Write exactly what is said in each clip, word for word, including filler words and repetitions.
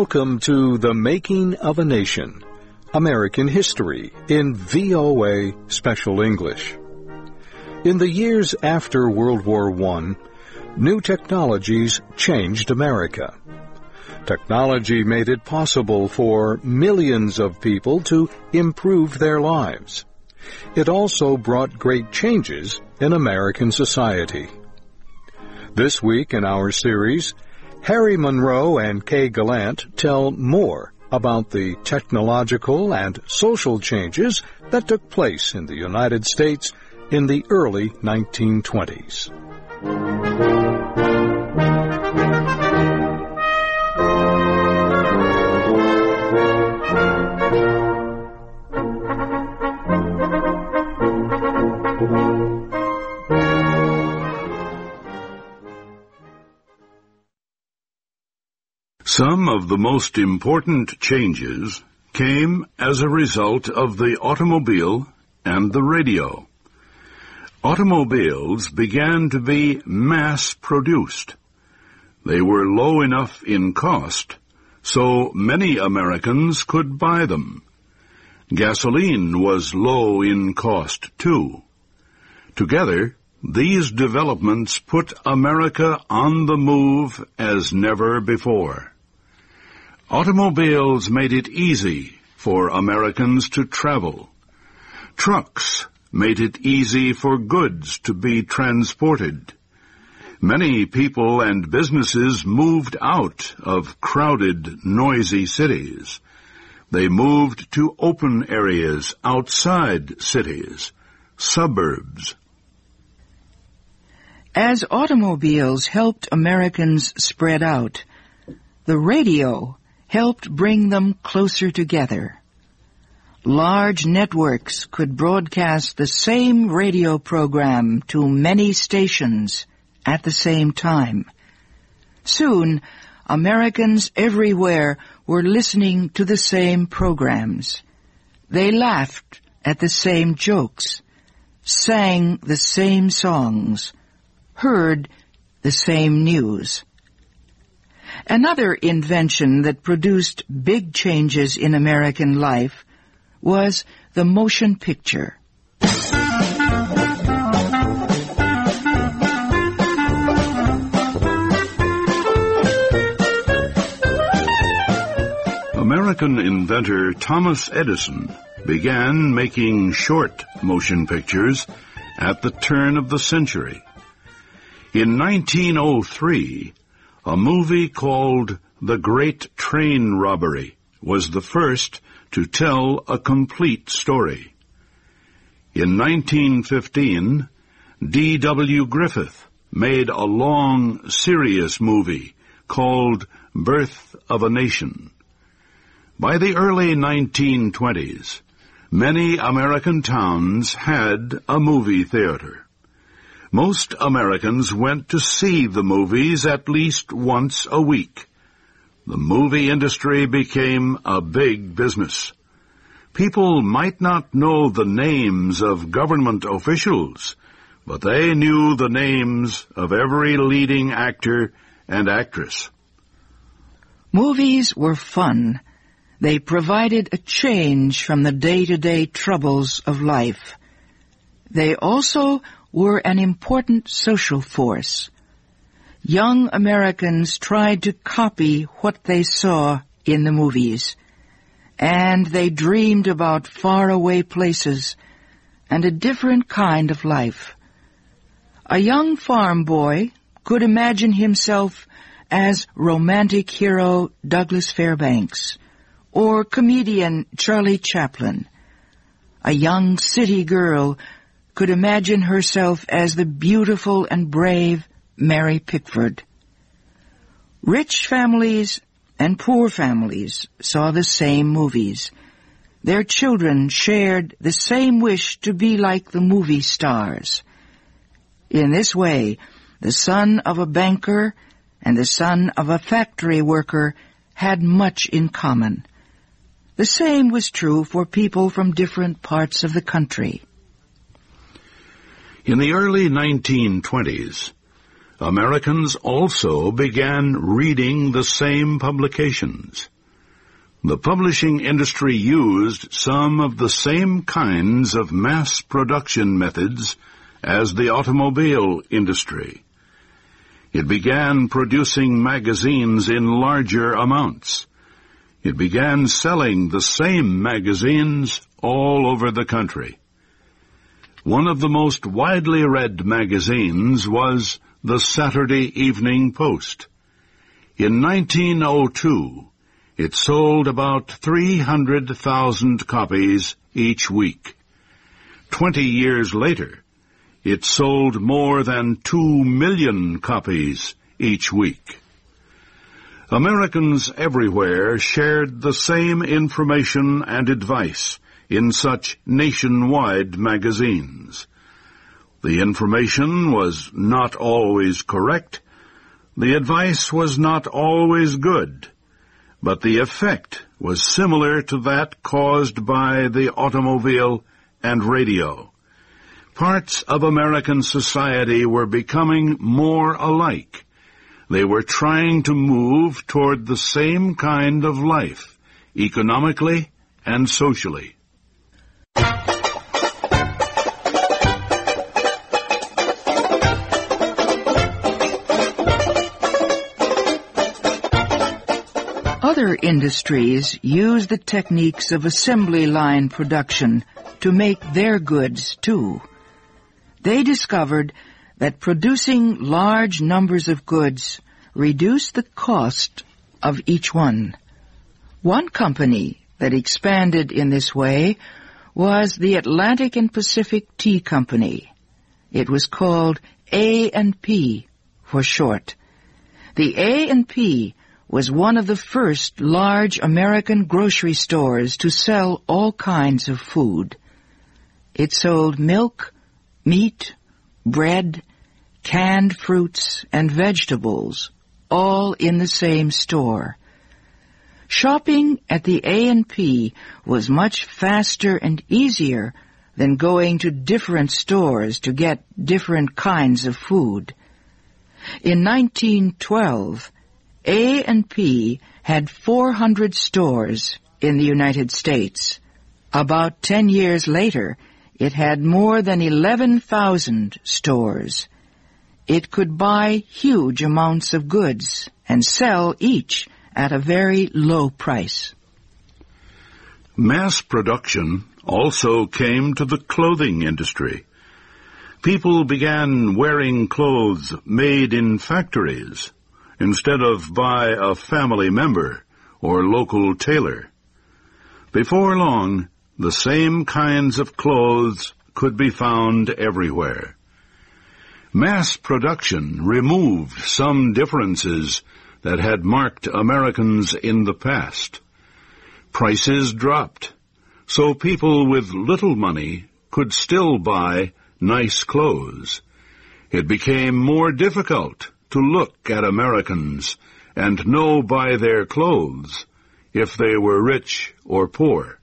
Welcome to The Making of a Nation, American History in V O A Special English. In the years after World War One, new technologies changed America. Technology made it possible for millions of people to improve their lives. It also brought great changes in American society. This week in our series, Harry Monroe and Kay Gallant tell more about the technological and social changes that took place in the United States in the early nineteen twenties. Some of the most important changes came as a result of the automobile and the radio. Automobiles began to be mass-produced. They were low enough in cost, so many Americans could buy them. Gasoline was low in cost, too. Together, these developments put America on the move as never before. Automobiles made it easy for Americans to travel. Trucks made it easy for goods to be transported. Many people and businesses moved out of crowded, noisy cities. They moved to open areas outside cities, suburbs. As automobiles helped Americans spread out, the radio helped bring them closer together. Large networks could broadcast the same radio program to many stations at the same time. Soon, Americans everywhere were listening to the same programs. They laughed at the same jokes, sang the same songs, heard the same news. Another invention that produced big changes in American life was the motion picture. American inventor Thomas Edison began making short motion pictures at the turn of the century. In nineteen oh three, a movie called The Great Train Robbery was the first to tell a complete story. In nineteen fifteen, D W Griffith made a long, serious movie called Birth of a Nation. By the early nineteen twenties, many American towns had a movie theater. Most Americans went to see the movies at least once a week. The movie industry became a big business. People might not know the names of government officials, but they knew the names of every leading actor and actress. Movies were fun. They provided a change from the day-to-day troubles of life. They also were an important social force. Young Americans tried to copy what they saw in the movies, and they dreamed about faraway places and a different kind of life. A young farm boy could imagine himself as romantic hero Douglas Fairbanks or comedian Charlie Chaplin. A young city girl could imagine herself as the beautiful and brave Mary Pickford. Rich families and poor families saw the same movies. Their children shared the same wish to be like the movie stars. In this way, the son of a banker and the son of a factory worker had much in common. The same was true for people from different parts of the country. In the early nineteen twenties, Americans also began reading the same publications. The publishing industry used some of the same kinds of mass production methods as the automobile industry. It began producing magazines in larger amounts. It began selling the same magazines all over the country. One of the most widely read magazines was the Saturday Evening Post. In nineteen oh two, it sold about three hundred thousand copies each week. Twenty years later, it sold more than two million copies each week. Americans everywhere shared the same information and advice in such nationwide magazines. The information was not always correct, the advice was not always good, but the effect was similar to that caused by the automobile and radio. Parts of American society were becoming more alike. They were trying to move toward the same kind of life, economically and socially. Other industries use the techniques of assembly line production to make their goods too. They discovered that producing large numbers of goods reduced the cost of each one. One company that expanded in this way was the Atlantic and Pacific Tea Company. It was called A and P for short. The A and P was one of the first large American grocery stores to sell all kinds of food. It sold milk, meat, bread, canned fruits, and vegetables, all in the same store. Shopping at the A and P was much faster and easier than going to different stores to get different kinds of food. In nineteen twelve, A and P had four hundred stores in the United States. About ten years later, it had more than eleven thousand stores. It could buy huge amounts of goods and sell each at a very low price. Mass production also came to the clothing industry. People began wearing clothes made in factories instead of by a family member or local tailor. Before long, the same kinds of clothes could be found everywhere. Mass production removed some differences that had marked Americans in the past. Prices dropped, so people with little money could still buy nice clothes. It became more difficult to look at Americans and know by their clothes if they were rich or poor.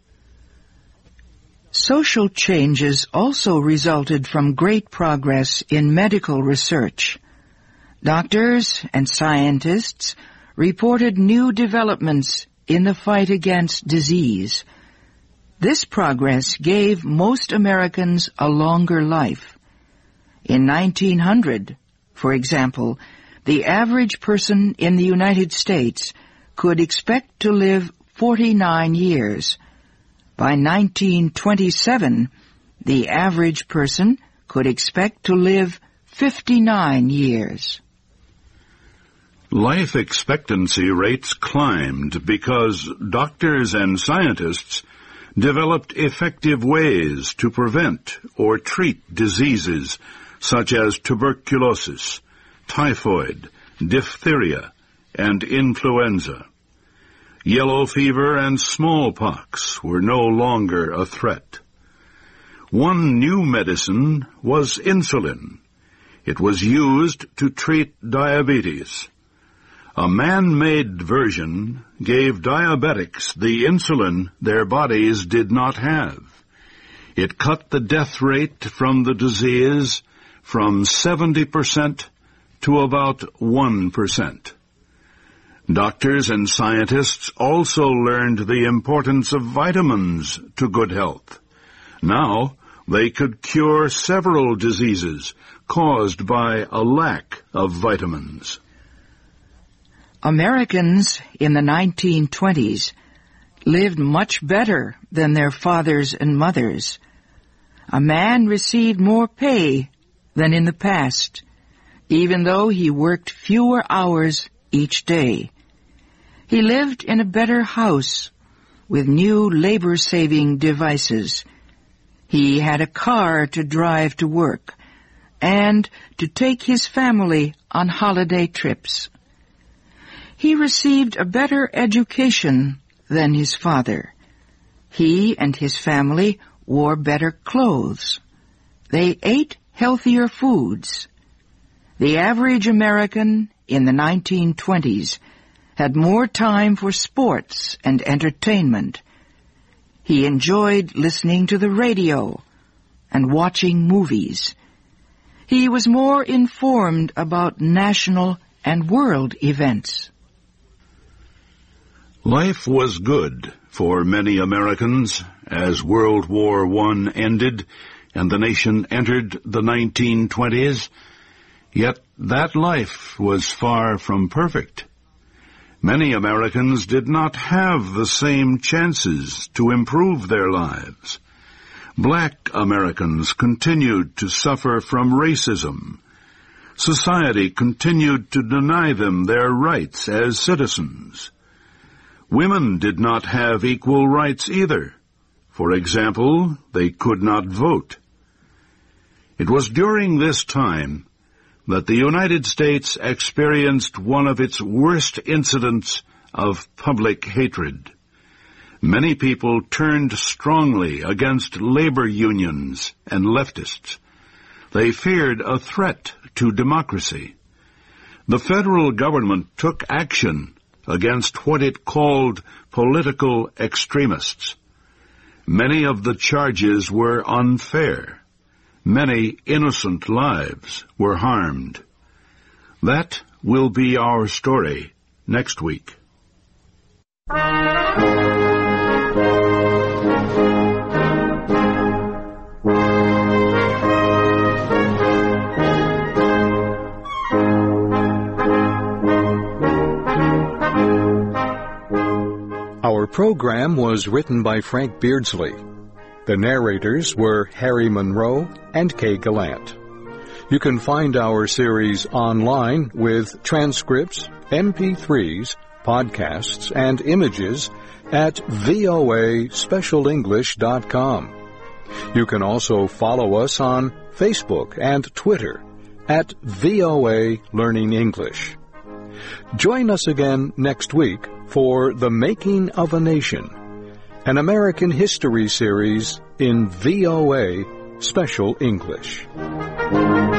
Social changes also resulted from great progress in medical research. Doctors and scientists reported new developments in the fight against disease. This progress gave most Americans a longer life. In nineteen hundred, for example, the average person in the United States could expect to live forty-nine years. By nineteen twenty-seven, the average person could expect to live fifty-nine years. Life expectancy rates climbed because doctors and scientists developed effective ways to prevent or treat diseases such as tuberculosis, typhoid, diphtheria, and influenza. Yellow fever and smallpox were no longer a threat. One new medicine was insulin. It was used to treat diabetes. A man-made version gave diabetics the insulin their bodies did not have. It cut the death rate from the disease from seventy percent to about one percent. Doctors and scientists also learned the importance of vitamins to good health. Now, they could cure several diseases caused by a lack of vitamins. Americans in the nineteen twenties lived much better than their fathers and mothers. A man received more pay than in the past, even though he worked fewer hours each day. He lived in a better house with new labor-saving devices. He had a car to drive to work and to take his family on holiday trips. He received a better education than his father. He and his family wore better clothes. They ate healthier foods. The average American in the nineteen twenties had more time for sports and entertainment. He enjoyed listening to the radio and watching movies. He was more informed about national and world events. Life was good for many Americans as World War One ended and the nation entered the nineteen twenties, yet that life was far from perfect. Many Americans did not have the same chances to improve their lives. Black Americans continued to suffer from racism. Society continued to deny them their rights as citizens. Women did not have equal rights either. For example, they could not vote. It was during this time that the United States experienced one of its worst incidents of public hatred. Many people turned strongly against labor unions and leftists. They feared a threat to democracy. The federal government took action against what it called political extremists. Many of the charges were unfair. Many innocent lives were harmed. That will be our story next week. Our program was written by Frank Beardsley. The narrators were Harry Monroe and Kay Gallant. You can find our series online with transcripts, M P threes, podcasts, and images at V O A special english dot com. You can also follow us on Facebook and Twitter at V O A Learning English. Join us again next week for The Making of a Nation, an American history series in V O A Special English.